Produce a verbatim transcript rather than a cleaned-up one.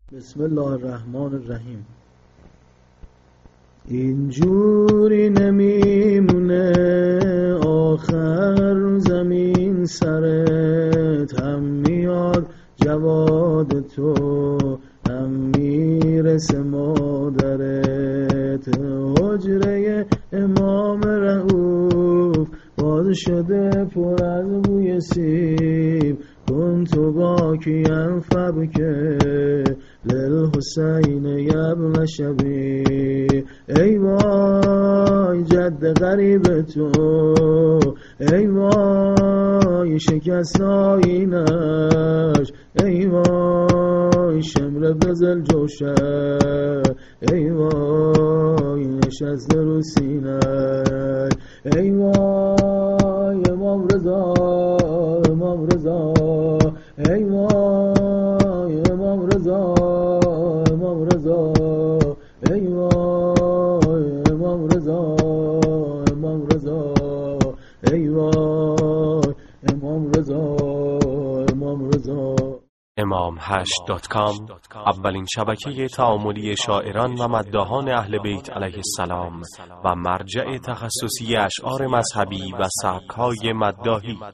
بسم الله الرحمن الرحیم. اینجوری نمیمونه آخر زمین سرت، هم میاد جواد تو هم میرسه مادرت. حجره امام رؤوف باز شده پر از بوی سیب، کن تو باکیم فبکه للحسین یبن شبی. ای وای جد غریب تو، ای وای شکست آینش، ای وای شمر بزل جوشه، ای وای نشسته رو سینه، ای وای امام رضا امام رضا، ای وای امام رضا امام رضا، ای وای امام رضا امام رضا، ای وای امام رضا امام رضا. امام هشت دات کام اولین شبکه تعاملی شاعران و مداحان اهل بیت علیه السلام و مرجع تخصصی اشعار مذهبی و سبک‌های مداحی.